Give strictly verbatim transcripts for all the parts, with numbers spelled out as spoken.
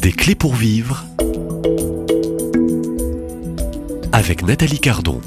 Des clés pour vivre avec Nathalie Cardon.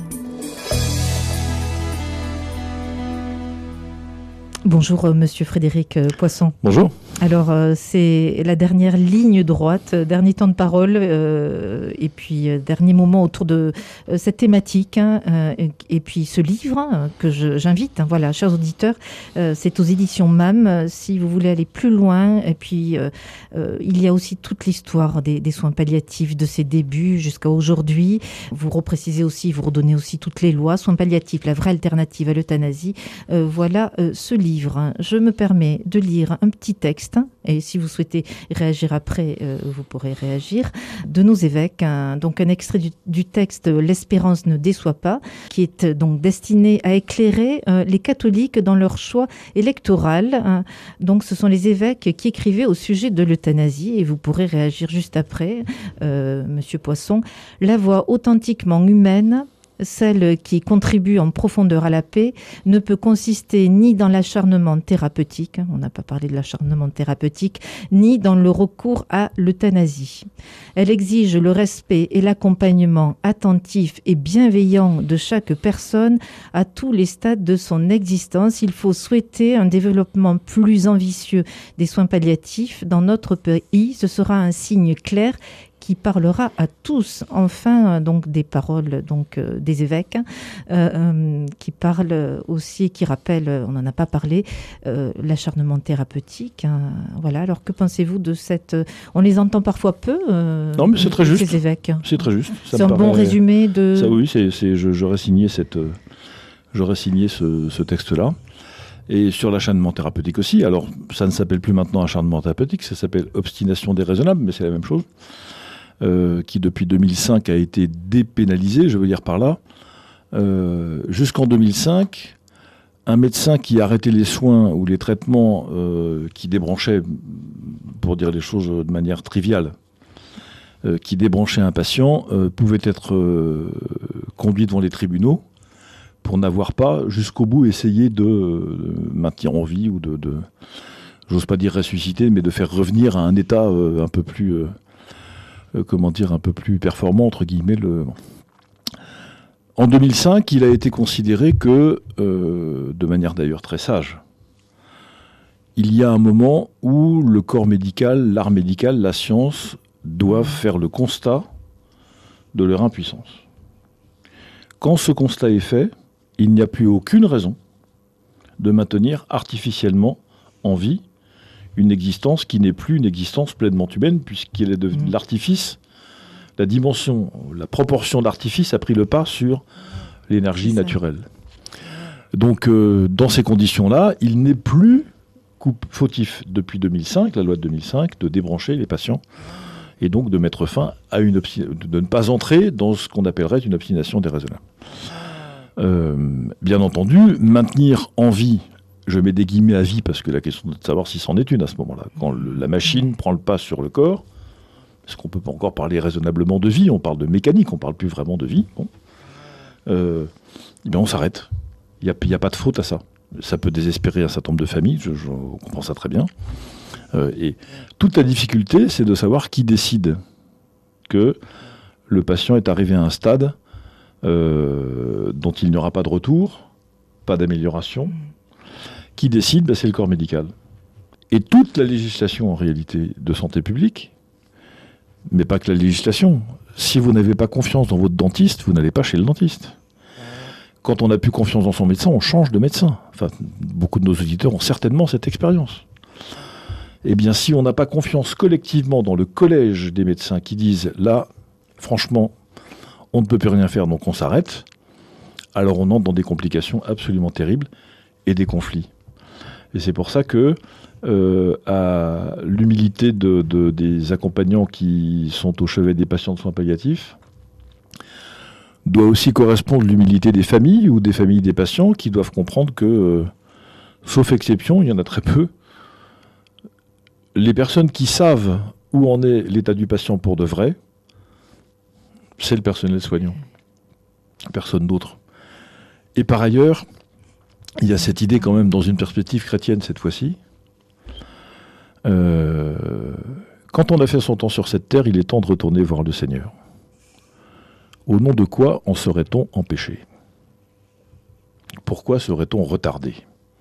Bonjour euh, Monsieur Frédéric euh, Poisson. Bonjour. Alors euh, c'est la dernière ligne droite, euh, dernier temps de parole euh, et puis euh, dernier moment autour de euh, cette thématique hein, euh, et, et puis ce livre hein, que je, j'invite, hein, voilà, chers auditeurs, euh, c'est aux éditions M A M. Euh, si vous voulez aller plus loin, et puis euh, euh, il y a aussi toute l'histoire des, des soins palliatifs de ses débuts jusqu'à aujourd'hui. Vous reprécisez aussi, vous redonnez aussi toutes les lois, soins palliatifs, la vraie alternative à l'euthanasie. Euh, voilà euh, ce livre. Je me permets de lire un petit texte, et si vous souhaitez réagir après, euh, vous pourrez réagir, de nos évêques. Un, donc un extrait du, du texte « L'espérance ne déçoit pas », qui est donc destiné à éclairer euh, les catholiques dans leur choix électoral. Hein. Donc ce sont les évêques qui écrivaient au sujet de l'euthanasie, et vous pourrez réagir juste après, euh, Monsieur Poisson. La voix authentiquement humaine, celle qui contribue en profondeur à la paix, ne peut consister ni dans l'acharnement thérapeutique, on n'a pas parlé de l'acharnement thérapeutique, ni dans le recours à l'euthanasie. Elle exige le respect et l'accompagnement attentif et bienveillant de chaque personne à tous les stades de son existence. Il faut souhaiter un développement plus ambitieux des soins palliatifs dans notre pays. Ce sera un signe clair qui parlera à tous, enfin, donc des paroles donc euh, des évêques, euh, euh, qui parlent aussi et qui rappellent, on n'en a pas parlé, euh, l'acharnement thérapeutique. Hein, voilà. Alors que pensez-vous de cette... On les entend parfois peu, euh, non, mais c'est très juste. Ces évêques. C'est très juste. Ça c'est un paraît... bon résumé de... Ça, oui, c'est, c'est, je, j'aurais signé, cette, euh, j'aurais signé ce, ce texte-là. Et sur l'acharnement thérapeutique aussi. Alors, ça ne s'appelle plus maintenant acharnement thérapeutique, ça s'appelle obstination déraisonnable, mais c'est la même chose. Euh, qui depuis deux mille cinq a été dépénalisé, je veux dire par là. Euh, jusqu'en deux mille cinq, un médecin qui arrêtait les soins ou les traitements euh, qui débranchaient, pour dire les choses de manière triviale, euh, qui débranchait un patient, euh, pouvait être euh, conduit devant les tribunaux pour n'avoir pas jusqu'au bout essayé de, de maintenir en vie ou de, de, j'ose pas dire ressusciter, mais de faire revenir à un état euh, un peu plus... Euh, Euh, comment dire, un peu plus performant, entre guillemets. Le... En deux mille cinq, il a été considéré que, euh, de manière d'ailleurs très sage, il y a un moment où le corps médical, l'art médical, la science doivent faire le constat de leur impuissance. Quand ce constat est fait, il n'y a plus aucune raison de maintenir artificiellement en vie une existence qui n'est plus une existence pleinement humaine, puisqu'elle est devenue mmh. l'artifice, la dimension, la proportion d'artifice a pris le pas sur l'énergie naturelle. Donc, euh, dans ces conditions-là, il n'est plus coupe, fautif depuis deux mille cinq, la loi de deux mille cinq, de débrancher les patients, et donc de mettre fin à une obsti- de ne pas entrer dans ce qu'on appellerait une obstination déraisonnable. Euh, bien entendu, maintenir en vie, je mets des guillemets à vie parce que la question est de savoir si c'en est une à ce moment-là. Quand le, la machine prend le pas sur le corps, parce qu'on ne peut pas encore parler raisonnablement de vie, on parle de mécanique, on ne parle plus vraiment de vie, bon, euh, eh bien on s'arrête. Il n'y a, y a pas de faute à ça. Ça peut désespérer un certain nombre de familles, je, je comprends ça très bien. Euh, et toute la difficulté, c'est de savoir qui décide que le patient est arrivé à un stade euh, dont il n'y aura pas de retour, pas d'amélioration. Qui décide, ben c'est le corps médical. Et toute la législation, en réalité, de santé publique, mais pas que la législation, si vous n'avez pas confiance dans votre dentiste, vous n'allez pas chez le dentiste. Quand on n'a plus confiance dans son médecin, on change de médecin. Enfin, beaucoup de nos auditeurs ont certainement cette expérience. Eh bien, si on n'a pas confiance collectivement dans le collège des médecins qui disent, là, franchement, on ne peut plus rien faire, donc on s'arrête, alors on entre dans des complications absolument terribles et des conflits. Et c'est pour ça que, euh, à l'humilité de, de, des accompagnants qui sont au chevet des patients de soins palliatifs, doit aussi correspondre l'humilité des familles ou des familles des patients qui doivent comprendre que, euh, sauf exception, il y en a très peu, les personnes qui savent où en est l'état du patient pour de vrai, c'est le personnel soignant. Personne d'autre. Et par ailleurs, il y a cette idée quand même dans une perspective chrétienne cette fois-ci, euh, Quand on a fait son temps sur cette terre, il est temps de retourner voir le Seigneur. Au nom de quoi en serait-on empêché? Pourquoi serait-on retardé?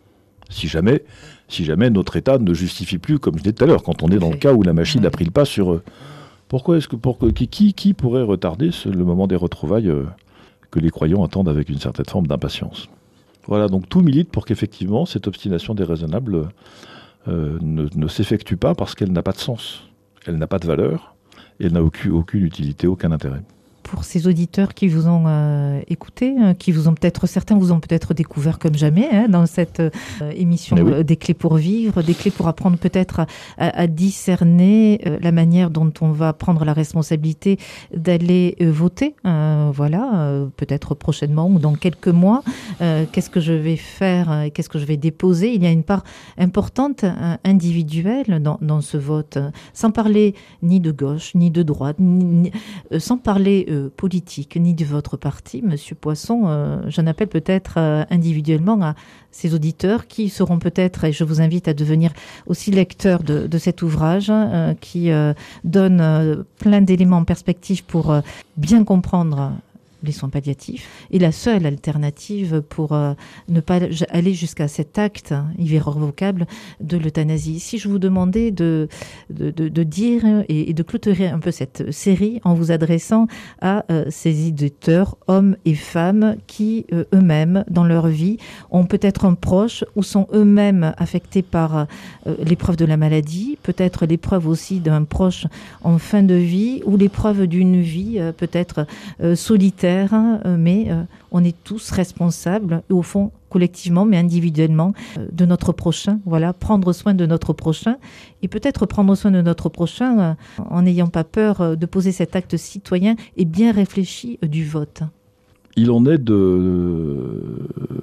Si jamais, si jamais notre état ne justifie plus, comme je disais tout à l'heure, quand on est dans le cas où la machine a pris le pas sur... Euh, pourquoi est-ce que... Pour, qui, qui pourrait retarder ce, le moment des retrouvailles euh, que les croyants attendent avec une certaine forme d'impatience? Voilà, donc tout milite pour qu'effectivement cette obstination déraisonnable euh, ne, ne s'effectue pas parce qu'elle n'a pas de sens. Elle n'a pas de valeur et elle n'a aucune, aucune utilité, aucun intérêt. Pour ces auditeurs qui vous ont euh, écouté, hein, qui vous ont peut-être, certains vous ont peut-être découvert comme jamais hein, dans cette euh, émission oui. euh, des clés pour vivre, des clés pour apprendre peut-être à, à, à discerner euh, la manière dont on va prendre la responsabilité d'aller euh, voter, euh, voilà, euh, peut-être prochainement ou dans quelques mois. Euh, qu'est-ce que je vais faire et qu'est-ce que je vais déposer? Il y a une part importante euh, individuelle dans, dans ce vote, sans parler ni de gauche ni de droite, ni, ni, euh, sans parler euh, politique, ni de votre parti, Monsieur Poisson. Euh, j'en appelle peut-être euh, individuellement à ces auditeurs qui seront peut-être, et je vous invite à devenir aussi lecteurs de, de cet ouvrage, euh, qui euh, donne euh, plein d'éléments en perspective pour euh, bien comprendre les soins palliatifs, et la seule alternative pour euh, ne pas aller jusqu'à cet acte irrévocable de l'euthanasie. Si je vous demandais de, de, de, de dire et, et de clôturer un peu cette série en vous adressant à euh, ces éditeurs, hommes et femmes, qui euh, eux-mêmes, dans leur vie, ont peut-être un proche ou sont eux-mêmes affectés par euh, l'épreuve de la maladie, peut-être l'épreuve aussi d'un proche en fin de vie, ou l'épreuve d'une vie euh, peut-être euh, solitaire, mais euh, on est tous responsables, au fond, collectivement, mais individuellement, euh, de notre prochain. Voilà, prendre soin de notre prochain, et peut-être prendre soin de notre prochain euh, en n'ayant pas peur euh, de poser cet acte citoyen et bien réfléchi euh, du vote. Il en est de euh,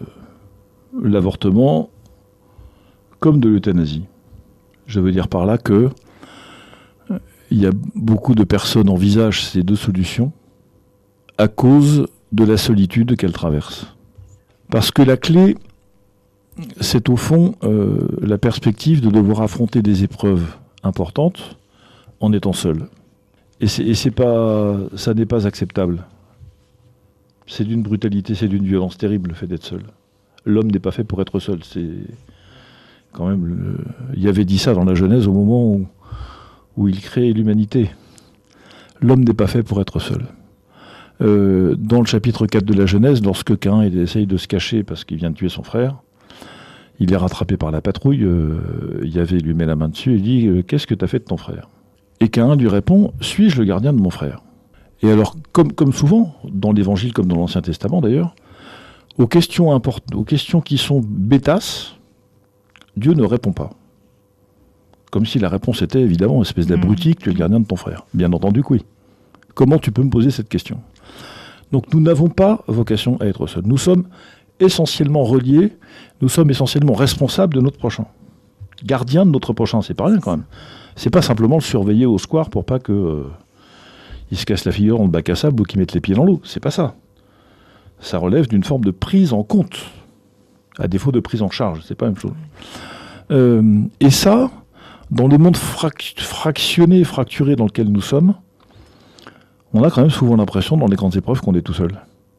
l'avortement comme de l'euthanasie. Je veux dire par là que euh, il y a beaucoup de personnes envisagent ces deux solutions à cause de la solitude qu'elle traverse. Parce que la clé, c'est au fond euh, la perspective de devoir affronter des épreuves importantes en étant seul. Et, c'est, et c'est pas, ça n'est pas acceptable. C'est d'une brutalité, c'est d'une violence terrible le fait d'être seul. L'homme n'est pas fait pour être seul. C'est quand même, le... il y avait dit ça dans la Genèse au moment où, où il crée l'humanité. L'homme n'est pas fait pour être seul. Euh, dans le chapitre quatre de la Genèse, lorsque Caïn essaye de se cacher parce qu'il vient de tuer son frère, il est rattrapé par la patrouille, euh, Yahvé lui met la main dessus et dit euh, « Qu'est-ce que tu as fait de ton frère ?» Et Caïn lui répond « Suis-je le gardien de mon frère ?» Et alors, comme, comme souvent, dans l'Évangile comme dans l'Ancien Testament d'ailleurs, aux questions, import- aux questions qui sont bêtasses, Dieu ne répond pas. Comme si la réponse était évidemment, espèce d'abruti, que tu es le gardien de ton frère. Bien entendu que oui. Comment tu peux me poser cette question ? Donc nous n'avons pas vocation à être seuls. Nous sommes essentiellement reliés, nous sommes essentiellement responsables de notre prochain. Gardiens de notre prochain, c'est pas rien quand même. C'est pas simplement le surveiller au square pour pas que euh, il se casse la figure dans le bac à sable ou qu'il mette les pieds dans l'eau. C'est pas ça. Ça relève d'une forme de prise en compte, à défaut de prise en charge. C'est pas la même chose. Euh, et ça, dans le monde frac- fractionné, fracturé dans lequel nous sommes, on a quand même souvent l'impression, dans les grandes épreuves, qu'on est tout seul.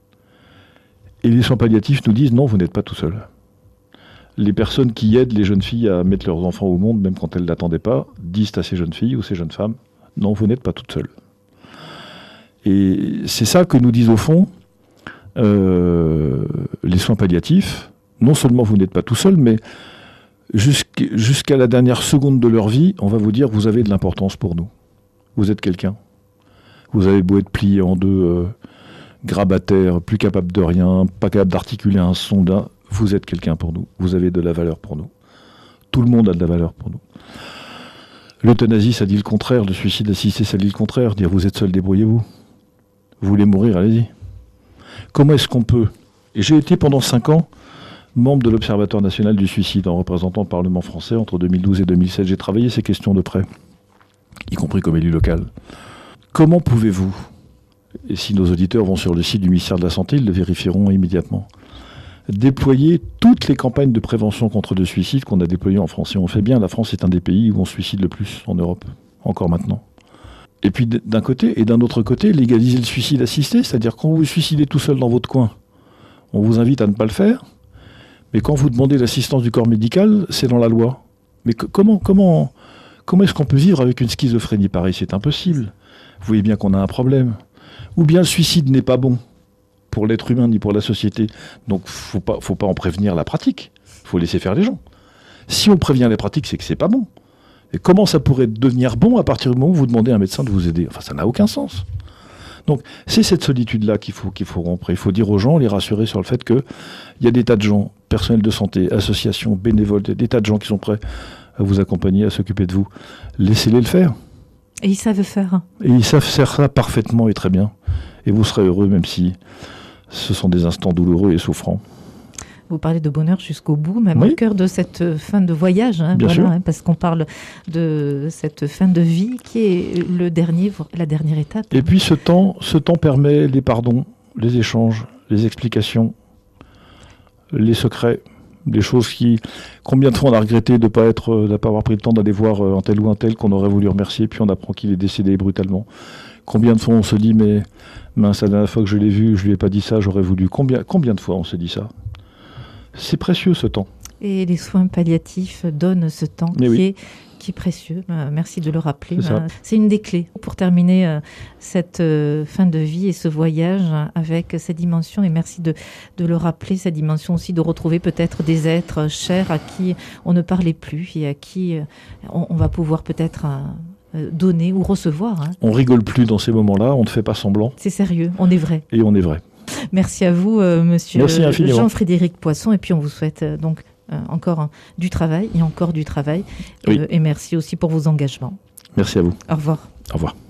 Et les soins palliatifs nous disent, non, vous n'êtes pas tout seul. Les personnes qui aident les jeunes filles à mettre leurs enfants au monde, même quand elles ne l'attendaient pas, disent à ces jeunes filles ou ces jeunes femmes, non, vous n'êtes pas toutes seules. Et c'est ça que nous disent au fond euh, les soins palliatifs. Non seulement vous n'êtes pas tout seul, mais jusqu'- jusqu'à la dernière seconde de leur vie, on va vous dire, vous avez de l'importance pour nous. Vous êtes quelqu'un. Vous avez beau être plié en deux, euh, grabataire, plus capable de rien, pas capable d'articuler un son d'un, vous êtes quelqu'un pour nous. Vous avez de la valeur pour nous. Tout le monde a de la valeur pour nous. L'euthanasie, ça dit le contraire. Le suicide assisté, ça dit le contraire. Dire vous êtes seul, débrouillez-vous. Vous voulez mourir, allez-y. Comment est-ce qu'on peut ? Et j'ai été pendant cinq ans membre de l'Observatoire national du suicide, en représentant le Parlement français entre deux mille douze et deux mille sept. J'ai travaillé ces questions de près, y compris comme élu local. Comment pouvez-vous, et si nos auditeurs vont sur le site du ministère de la Santé, ils le vérifieront immédiatement, déployer toutes les campagnes de prévention contre le suicide qu'on a déployées en France. Et on fait bien, la France est un des pays où on se suicide le plus en Europe. encore maintenant. Et puis d'un côté, et d'un autre côté, légaliser le suicide assisté, c'est-à-dire quand vous vous suicidez tout seul dans votre coin, on vous invite à ne pas le faire, mais quand vous demandez l'assistance du corps médical, c'est dans la loi. Mais que, comment, comment, comment est-ce qu'on peut vivre avec une schizophrénie pareille? C'est impossible. Vous voyez bien qu'on a un problème. Ou bien le suicide n'est pas bon pour l'être humain ni pour la société. Donc il ne faut pas, faut pas en prévenir la pratique. Il faut laisser faire les gens. Si on prévient les pratiques, c'est que c'est pas bon. Et comment ça pourrait devenir bon à partir du moment où vous demandez à un médecin de vous aider? Enfin, ça n'a aucun sens. Donc, c'est cette solitude-là qu'il faut, qu'il faut rompre. Il faut dire aux gens, les rassurer sur le fait qu'il y a des tas de gens, personnels de santé, associations, bénévoles, des tas de gens qui sont prêts à vous accompagner, à s'occuper de vous. Laissez-les le faire. Et ils savent faire. Et ils savent faire ça parfaitement et très bien. Et vous serez heureux, même si ce sont des instants douloureux et souffrants. Vous parlez de bonheur jusqu'au bout, même oui. au cœur de cette fin de voyage, hein, Bien voilà, sûr. Hein, parce qu'on parle de cette fin de vie qui est le dernier, la dernière étape. Et puis ce temps, ce temps permet les pardons, les échanges, les explications, les secrets, des choses qui... Combien de fois on a regretté de ne pas, être, de pas avoir pris le temps d'aller voir un tel ou un tel qu'on aurait voulu remercier, puis on apprend qu'il est décédé brutalement. Combien de fois on se dit, mais mince, la dernière fois que je l'ai vu, je ne lui ai pas dit ça, j'aurais voulu. Combien, combien de fois on se dit ça? C'est précieux ce temps. Et les soins palliatifs donnent ce temps qui, oui. est, qui est précieux. Euh, merci de le rappeler. C'est, euh, c'est une des clés pour terminer euh, cette euh, fin de vie et ce voyage avec cette dimension. Et merci de, de le rappeler, cette dimension aussi de retrouver peut-être des êtres chers à qui on ne parlait plus et à qui euh, on, on va pouvoir peut-être... Euh, donner ou recevoir. Hein. On rigole plus dans ces moments-là, on ne fait pas semblant. C'est sérieux, on est vrai. Et on est vrai. Merci à vous, euh, monsieur Merci infiniment. Jean-Frédéric Poisson. Et puis on vous souhaite euh, donc euh, encore hein, du travail et encore du travail. Oui. Euh, et merci aussi pour vos engagements. Merci à vous. Au revoir. Au revoir.